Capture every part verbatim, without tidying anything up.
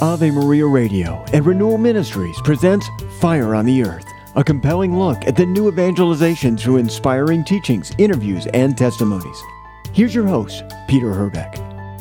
Ave Maria Radio and Renewal Ministries presents Fire on the Earth, a compelling look at the new evangelization through inspiring teachings, interviews, and testimonies. Here's your host, Peter Herbeck.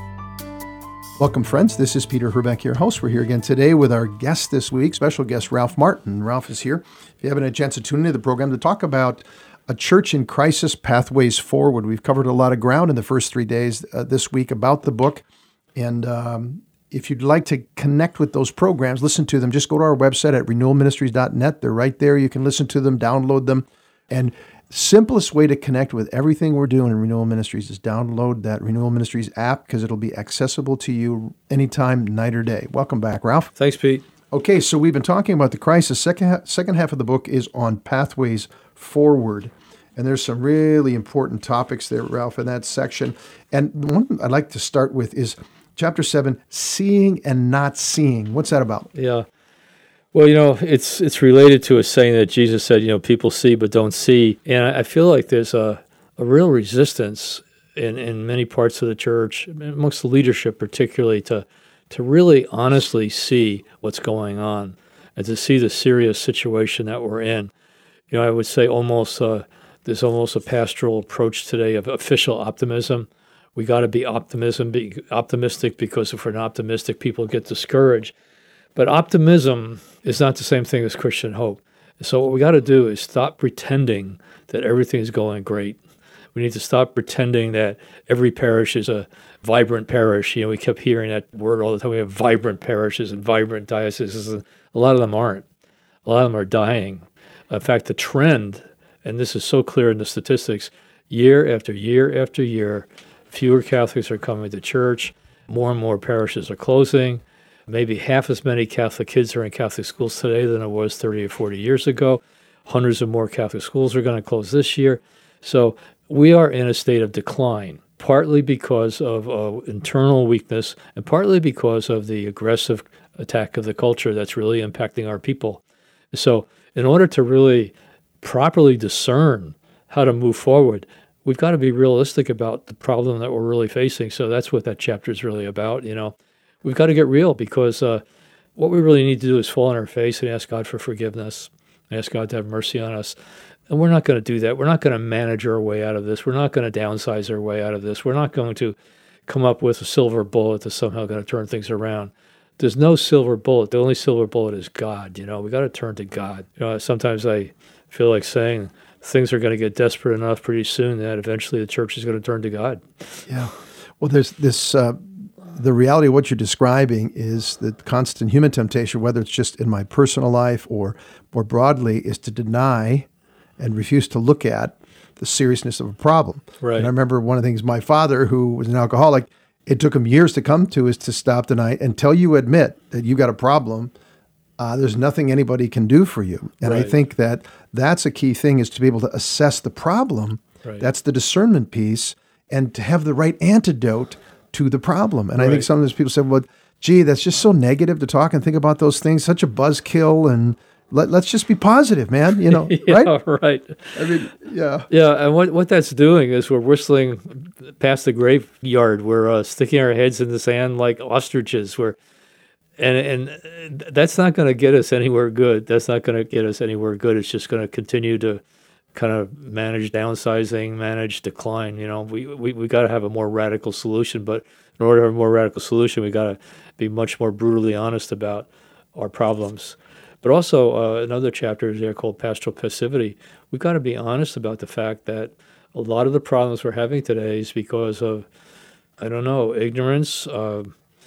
Welcome, friends. This is Peter Herbeck, your host. We're here again today with our guest this week, special guest Ralph Martin. Ralph is here. If you haven't had a chance to tune into the program, to talk about a church in crisis, pathways forward. We've covered a lot of ground in the first three days uh, this week about the book. And um, if you'd like to connect with those programs, listen to them, just go to our website at renewal ministries dot net. They're right there. You can listen to them, download them. And simplest way to connect with everything we're doing in Renewal Ministries is download that Renewal Ministries app because it'll be accessible to you anytime, night or day. Welcome back, Ralph. Thanks, Pete. Okay, so we've been talking about the crisis. Second, second half of the book is on pathways forward. And there's some really important topics there, Ralph, in that section. And the one I'd like to start with is Chapter seven, Seeing and Not Seeing. What's that about? Yeah. Well, you know, it's it's related to a saying that Jesus said, you know, people see but don't see. And I feel like there's a, a real resistance in, in many parts of the church, amongst the leadership particularly, to to really honestly see what's going on and to see the serious situation that we're in. You know, I would say almost uh, there's almost a pastoral approach today of official optimism. We got to be optimism, be optimistic, because if we're not optimistic, people get discouraged. But optimism is not the same thing as Christian hope. So what we got to do is stop pretending that everything is going great. We need to stop pretending that every parish is a vibrant parish. You know, we kept hearing that word all the time. We have vibrant parishes and vibrant dioceses. And a lot of them aren't. A lot of them are dying. In fact, the trend, and this is so clear in the statistics, year after year after year, fewer Catholics are coming to church. More and more parishes are closing. Maybe half as many Catholic kids are in Catholic schools today than it was thirty or forty years ago. Hundreds of more Catholic schools are going to close this year. So we are in a state of decline, partly because of uh, internal weakness and partly because of the aggressive attack of the culture that's really impacting our people. So in order to really properly discern how to move forward, we've got to be realistic about the problem that we're really facing. So that's what that chapter is really about. You know, we've got to get real because uh, what we really need to do is fall on our face and ask God for forgiveness, and ask God to have mercy on us. And we're not going to do that. We're not going to manage our way out of this. We're not going to downsize our way out of this. We're not going to come up with a silver bullet that's somehow going to turn things around. There's no silver bullet. The only silver bullet is God. You know, we got to turn to God. You know, sometimes I feel like saying, things are going to get desperate enough pretty soon that eventually the church is going to turn to God. Yeah. Well, there's this, uh, the reality of what you're describing is that constant human temptation, whether it's just in my personal life or more broadly, is to deny and refuse to look at the seriousness of a problem. Right. And I remember one of the things my father, who was an alcoholic, it took him years to come to is to stop denying until you admit that you got a problem. Uh, there's nothing anybody can do for you. And Right. I think that that's a key thing, is to be able to assess the problem. Right. That's the discernment piece, and to have the right antidote to the problem. And right. I think sometimes people say, well, gee, that's just so negative to talk and think about those things, such a buzzkill, and let, let's just be positive, man, you know, yeah, right? right. I mean, yeah. Yeah, and what, what that's doing is we're whistling past the graveyard. We're uh, sticking our heads in the sand like ostriches. We're And and that's not going to get us anywhere good. That's not going to get us anywhere good. It's just going to continue to kind of manage downsizing, manage decline. You know, we we we got to have a more radical solution. But in order to have a more radical solution, we got to be much more brutally honest about our problems. But also uh, another chapter is there called Pastoral Passivity. We've got to be honest about the fact that a lot of the problems we're having today is because of, I don't know, ignorance, uh,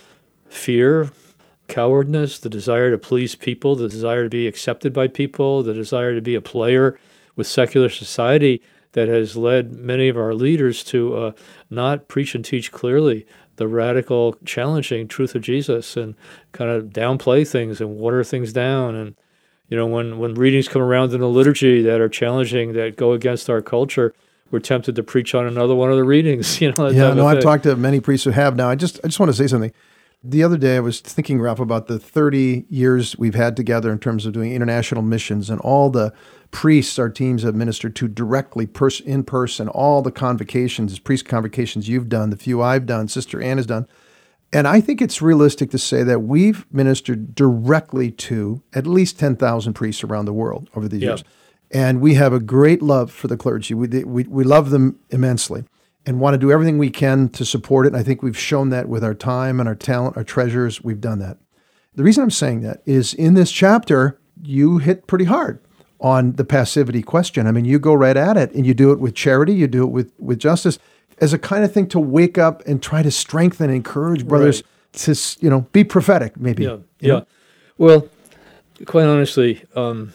fear, cowardness, the desire to please people, the desire to be accepted by people, the desire to be a player with secular society that has led many of our leaders to uh, not preach and teach clearly the radical, challenging truth of Jesus, and kind of downplay things and water things down. And, you know, when, when readings come around in the liturgy that are challenging, that go against our culture, we're tempted to preach on another one of the readings. You know, yeah, no, I've talked to many priests who have now. I just I just want to say something. The other day, I was thinking, Ralph, about the thirty years we've had together in terms of doing international missions, and all the priests our teams have ministered to directly, pers- in person, all the convocations, priest convocations you've done, the few I've done, Sister Ann has done. And I think it's realistic to say that we've ministered directly to at least ten thousand priests around the world over the Yeah. years. And we have a great love for the clergy. We, we, we love them immensely and want to do everything we can to support it. And I think we've shown that with our time and our talent, our treasures. We've done that. The reason I'm saying that is in this chapter, you hit pretty hard on the passivity question. I mean, you go right at it, and you do it with charity, you do it with, with justice, as a kind of thing to wake up and try to strengthen and encourage brothers Right. to, you know, be prophetic, maybe. Yeah, you yeah. know? Well, quite honestly, um,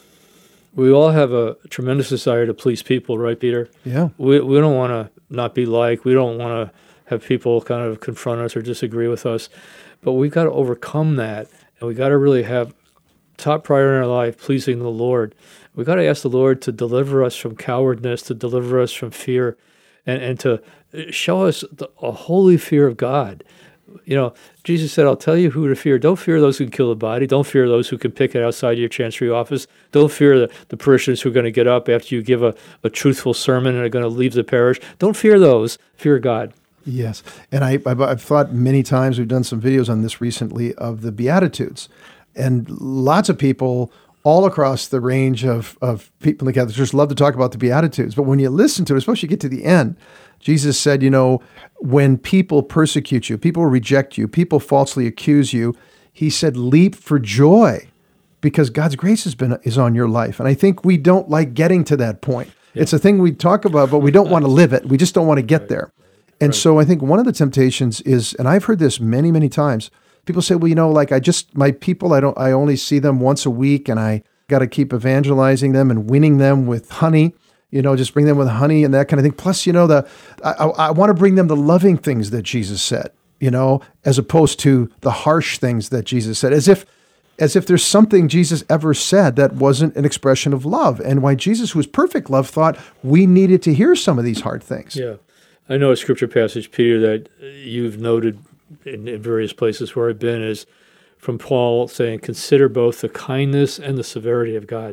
we all have a tremendous desire to please people, right, Peter? Yeah. We we don't want to not be liked. We don't want to have people kind of confront us or disagree with us. But we've got to overcome that, and we got to really have top priority in our life, pleasing the Lord. We got to ask the Lord to deliver us from cowardness, to deliver us from fear, and, and to show us the, a holy fear of God. You know, Jesus said, I'll tell you who to fear. Don't fear those who can kill the body. Don't fear those who can pick it outside your chancery office. Don't fear the, the parishioners who are going to get up after you give a, a truthful sermon and are going to leave the parish. Don't fear those. Fear God. Yes. And I, I've, I've thought many times, we've done some videos on this recently, of the Beatitudes. And lots of people all across the range of, of people in the Catholic Church love to talk about the Beatitudes. But when you listen to it, especially you get to the end, Jesus said, you know, when people persecute you, people reject you, people falsely accuse you, he said, leap for joy because God's grace has been is on your life. And I think we don't like getting to that point. Yeah. It's a thing we talk about, but we don't want to live it. We just don't want to get there. And right. so I think one of the temptations is, and I've heard this many, many times, people say, well, you know, like I just, my people, I don't, I only see them once a week and I got to keep evangelizing them and winning them with honey, you know, just bring them with honey and that kind of thing. Plus, you know, the, I, I, I want to bring them the loving things that Jesus said, you know, as opposed to the harsh things that Jesus said, as if, as if there's something Jesus ever said that wasn't an expression of love. And why Jesus, who was perfect love, thought we needed to hear some of these hard things. Yeah. I know a scripture passage, Peter, that you've noted in, in various places where I've been is from Paul saying, consider both the kindness and the severity of God.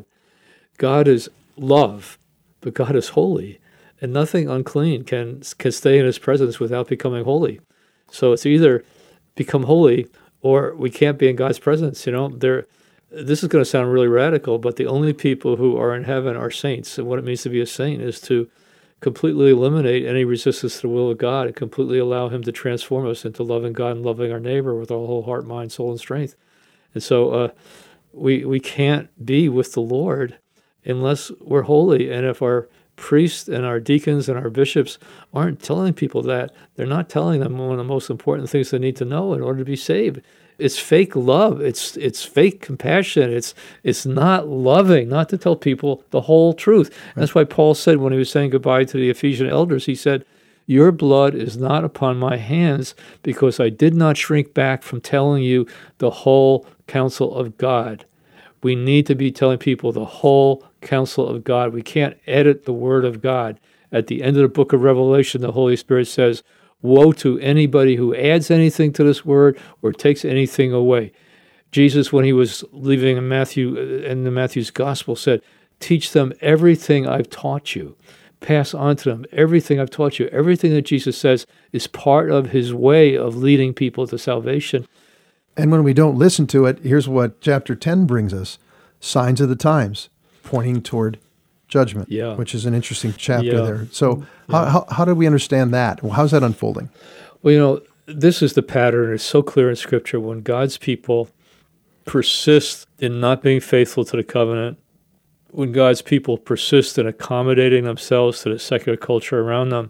God is love, but God is holy, and nothing unclean can can stay in his presence without becoming holy. So it's either become holy or we can't be in God's presence. You know, there. This is going to sound really radical, but the only people who are in heaven are saints. And what it means to be a saint is to completely eliminate any resistance to the will of God and completely allow him to transform us into loving God and loving our neighbor with our whole heart, mind, soul, and strength. And so uh, we we can't be with the Lord unless we're holy. And if our priests and our deacons and our bishops aren't telling people that, they're not telling them one of the most important things they need to know in order to be saved. It's fake love. It's it's fake compassion. It's it's not loving, not to tell people the whole truth. Right. That's why Paul said when he was saying goodbye to the Ephesian elders, he said, your blood is not upon my hands because I did not shrink back from telling you the whole counsel of God. We need to be telling people the whole counsel of God. We can't edit the word of God. At the end of the book of Revelation, the Holy Spirit says, woe to anybody who adds anything to this word or takes anything away. Jesus, when he was leaving in Matthew, in the Matthew's gospel, said, teach them everything I've taught you. Pass on to them everything I've taught you. Everything that Jesus says is part of his way of leading people to salvation. And when we don't listen to it, here's what chapter ten brings us. Signs of the times, pointing toward judgment, yeah. which is an interesting chapter yeah. there. So yeah. how, how how do we understand that? Well, how's that unfolding? Well, you know, this is the pattern. It's so clear in Scripture. When God's people persist in not being faithful to the covenant, when God's people persist in accommodating themselves to the secular culture around them,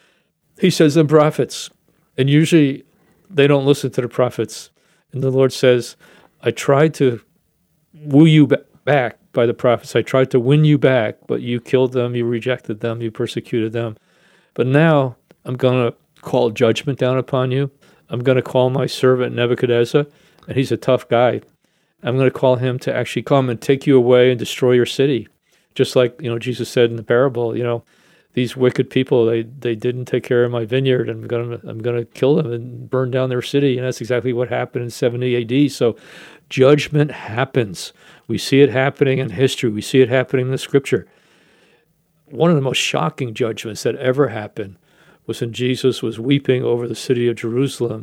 he sends them prophets. And usually they don't listen to the prophets. And the Lord says, I tried to woo you b- back by the prophets. I tried to win you back, but you killed them, you rejected them, you persecuted them. But now I'm going to call judgment down upon you. I'm going to call my servant Nebuchadnezzar, and he's a tough guy. I'm going to call him to actually come and take you away and destroy your city. Just like, you know, Jesus said in the parable, you know, these wicked people, they, they didn't take care of my vineyard, and I'm going to I'm going to kill them and burn down their city. And that's exactly what happened in seventy A D. So judgment happens. We see it happening in history. We see it happening in the Scripture. One of the most shocking judgments that ever happened was when Jesus was weeping over the city of Jerusalem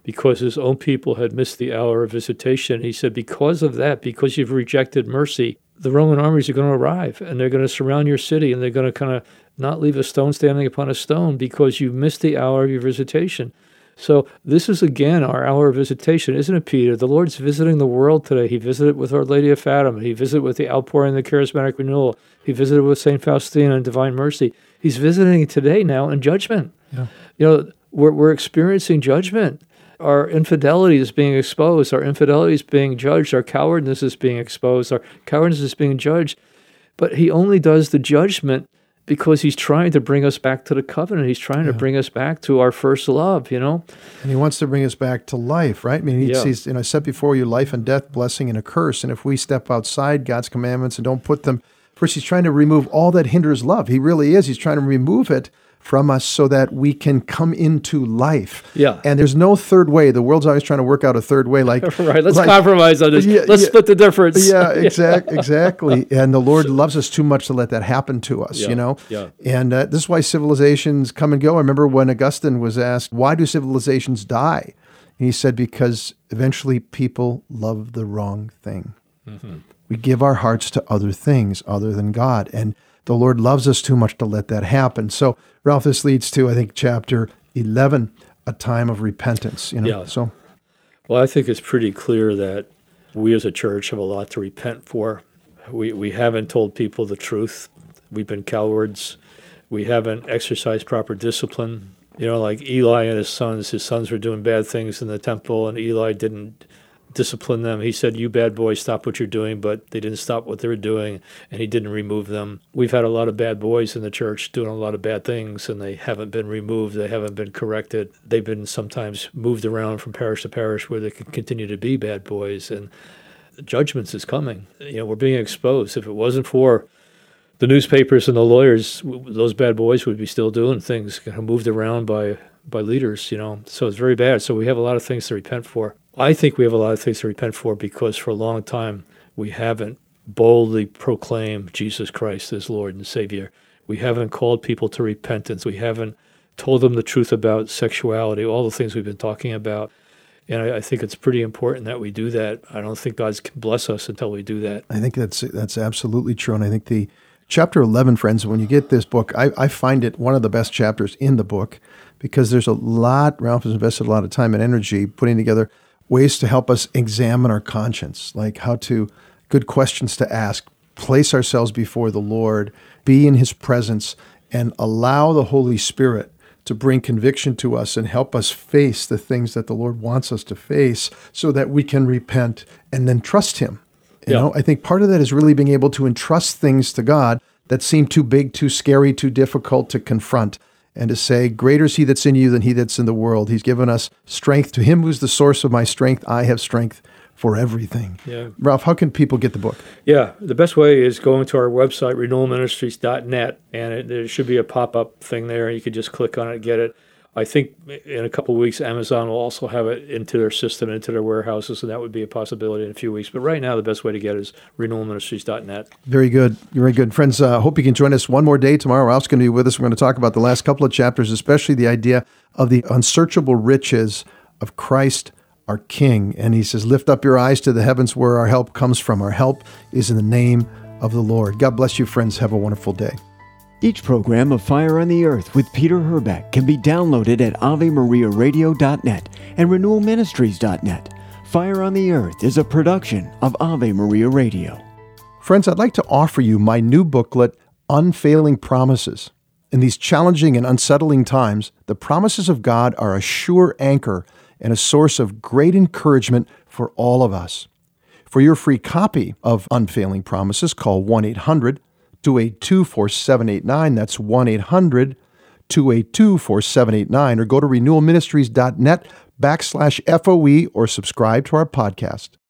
because his own people had missed the hour of visitation. He said, because of that, because you've rejected mercy, the Roman armies are going to arrive, and they're going to surround your city, and they're going to kind of not leave a stone standing upon a stone because you missed the hour of your visitation. So this is, again, our hour of visitation, isn't it, Peter? The Lord's visiting the world today. He visited with Our Lady of Fatima. He visited with the outpouring of the charismatic renewal. He visited with Saint Faustina and Divine Mercy. He's visiting today now in judgment. Yeah. You know, we're, we're experiencing judgment. Our infidelity is being exposed. Our infidelity is being judged. Our cowardness is being exposed. Our cowardness is being judged. But he only does the judgment because he's trying to bring us back to the covenant. He's trying yeah. to bring us back to our first love, you know? And he wants to bring us back to life, right? I mean, he yeah. says, you know, I set before you life and death, blessing and a curse. And if we step outside God's commandments and don't put them, first he's trying to remove all that hinders love. He really is. He's trying to remove it from us so that we can come into life. Yeah. And there's no third way. The world's always trying to work out a third way. Like, right, let's like, compromise on this. Yeah, let's yeah, split the difference. Yeah, exact, exactly. And the Lord loves us too much to let that happen to us, yeah, you know? Yeah. And uh, this is why civilizations come and go. I remember when Augustine was asked, why do civilizations die? And he said, because eventually people love the wrong thing. Mm-hmm. We give our hearts to other things other than God. And the Lord loves us too much to let that happen. So, Ralph, this leads to, I think, chapter eleven, a time of repentance. You know? Yeah. So, well, I think it's pretty clear that we as a church have a lot to repent for. We we haven't told people the truth. We've been cowards. We haven't exercised proper discipline. You know, like Eli and his sons. His sons were doing bad things in the temple, and Eli didn't discipline them. He said, you bad boys, stop what you're doing, but they didn't stop what they were doing, and he didn't remove them. We've had a lot of bad boys in the church doing a lot of bad things, and they haven't been removed. They haven't been corrected. They've been sometimes moved around from parish to parish where they can continue to be bad boys, and judgments is coming. You know, we're being exposed. If it wasn't for the newspapers and the lawyers, those bad boys would be still doing things, kind of moved around by, by leaders, you know. So it's very bad. So we have a lot of things to repent for. I think we have a lot of things to repent for because for a long time we haven't boldly proclaimed Jesus Christ as Lord and Savior. We haven't called people to repentance. We haven't told them the truth about sexuality, all the things we've been talking about. And I, I think it's pretty important that we do that. I don't think God can bless us until we do that. I think that's that's absolutely true. And I think the chapter eleven, friends, when you get this book, I, I find it one of the best chapters in the book because there's a lot, Ralph has invested a lot of time and energy putting together ways to help us examine our conscience, like how to, good questions to ask, place ourselves before the Lord, be in his presence, and allow the Holy Spirit to bring conviction to us and help us face the things that the Lord wants us to face so that we can repent and then trust him. You yeah. know, I think part of that is really being able to entrust things to God that seem too big, too scary, too difficult to confront. And to say, greater is he that's in you than he that's in the world. He's given us strength. To him who's the source of my strength, I have strength for everything. Yeah. Ralph, how can people get the book? Yeah, the best way is going to our website, renewal ministries dot net, and it, there should be a pop-up thing there. You could just click on it and get it. I think in a couple of weeks, Amazon will also have it into their system, into their warehouses, and that would be a possibility in a few weeks. But right now, the best way to get it is renewal ministries dot net. Very good. Very good. Friends, I uh, hope you can join us one more day tomorrow. Ralph's going to be with us. We're going to talk about the last couple of chapters, especially the idea of the unsearchable riches of Christ, our King. And he says, lift up your eyes to the heavens where our help comes from. Our help is in the name of the Lord. God bless you, friends. Have a wonderful day. Each program of Fire on the Earth with Peter Herbeck can be downloaded at ave maria radio dot net and renewal ministries dot net. Fire on the Earth is a production of Ave Maria Radio. Friends, I'd like to offer you my new booklet, Unfailing Promises. In these challenging and unsettling times, the promises of God are a sure anchor and a source of great encouragement for all of us. For your free copy of Unfailing Promises, call one eight hundred two eight two four seven eight nine. That's one eight hundred two eight two four seven eight nine. Or go to renewal ministries dot net backslash F O E or subscribe to our podcast.